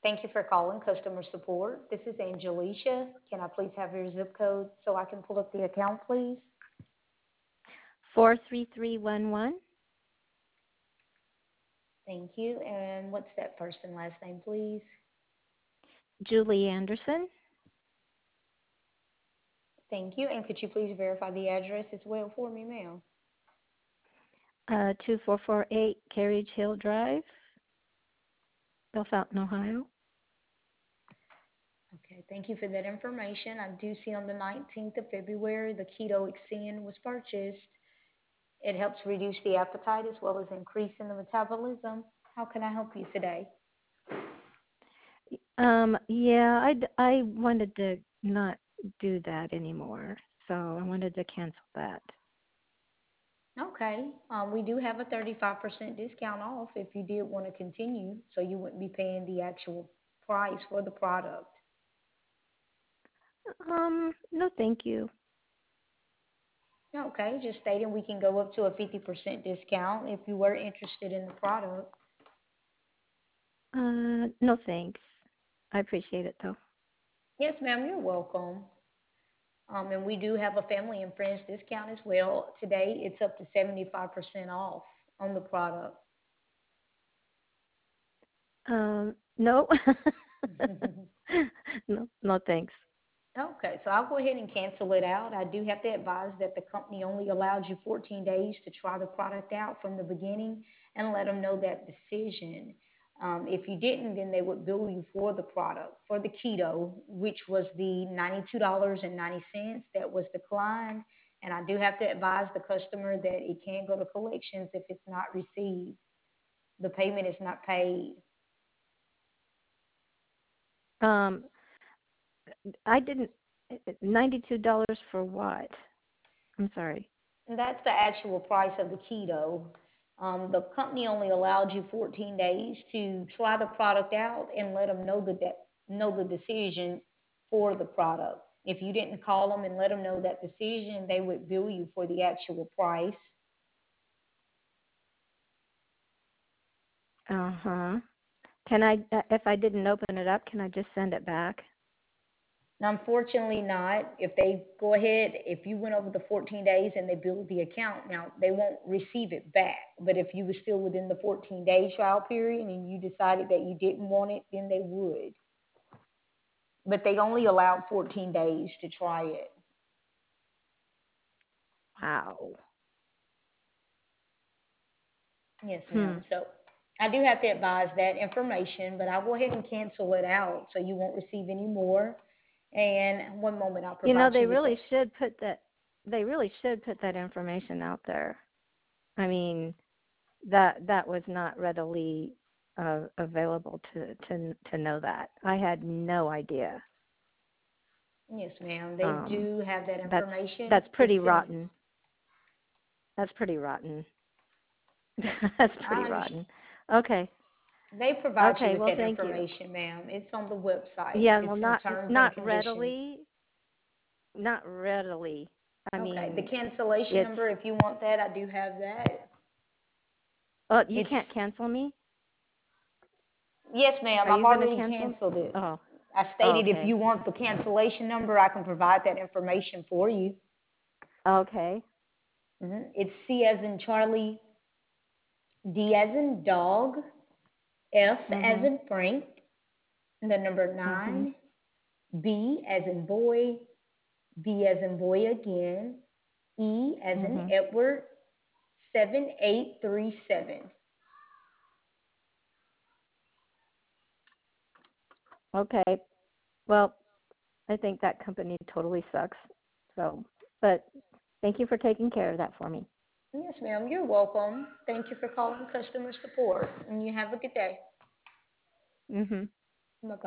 Thank you for calling customer support. This is Angelicia. Can I please have your zip code so I can pull up the account, please? 43311. Thank you. And what's that first and last name, please? Julie Anderson. Thank you. And could you please verify the address as well for me, ma'am? 2448 Carriage Hill Drive, Bellefontaine, Ohio. Okay, thank you for that information. I do see on the 19th of February the Keto Extend was purchased. It helps reduce the appetite as well as increasing the metabolism. How can I help you today? Yeah, I wanted to not do that anymore, so I wanted to cancel that. Okay. We do have a 35% discount off if you did want to continue, so you wouldn't be paying the actual price for the product. No, thank you. Okay, just stating we can go up to a 50% discount if you were interested in the product. No, thanks. I appreciate it though. Yes, ma'am, you're welcome. And we do have a family and friends discount as well. Today, it's up to 75% off on the product. No, no, thanks. Okay, so I'll go ahead and cancel it out. I do have to advise that the company only allows you 14 days to try the product out from the beginning and let them know that decision. If you didn't, then they would bill you for the product, for the keto, which was the $92.90 that was declined. And I do have to advise the customer that it can go to collections if it's not received. The payment is not paid. Um, I didn't. $92 for what? I'm sorry. And that's the actual price of the keto. The company only allowed you 14 days to try the product out and let them know the decision for the product. If you didn't call them and let them know that decision, they would bill you for the actual price. Uh-huh. Can I, if I didn't open it up, can I just send it back? Now, unfortunately, not. If they go ahead, if you went over the 14 days and they build the account, now they won't receive it back. But if you were still within the 14-day trial period and you decided that you didn't want it, then they would. But they only allowed 14 days to try it. Wow. Yes, Hmm. ma'am. So I do have to advise that information, but I'll go ahead and cancel it out so you won't receive any more. And one moment, I'll You know, provide you with that. they really should put that information out there. I mean, that was not readily available to know that. I had no idea. Yes, ma'am. They Um, do have that that's information. that's It's pretty in. rotten. That's pretty rotten. That's pretty I understand. rotten. Okay. They provide you Okay. with Well, that thank you. information, ma'am. It's on the website. Yeah. It's Well, in not terms and not conditions. readily. Not readily. I Okay. The mean, cancellation it's. number, if you want that, I do have that. Oh, you It's can't cancel me. yes, ma'am. Are I've you going to already cancel? canceled it. Oh. I Oh. stated if Okay. you want the cancellation number, I can provide that information for you. Okay. It's C as in Charlie, D as in dog, F as Mhm. in Frank, the number Mhm. 9, B as in boy, B as in boy again, E as in Mhm. Edward, 7837. Okay. Well, I think that company totally sucks. So, but thank you for taking care of that for me. Yes, ma'am. You're welcome. Thank you for calling customer support, and you have a good day. Mhm.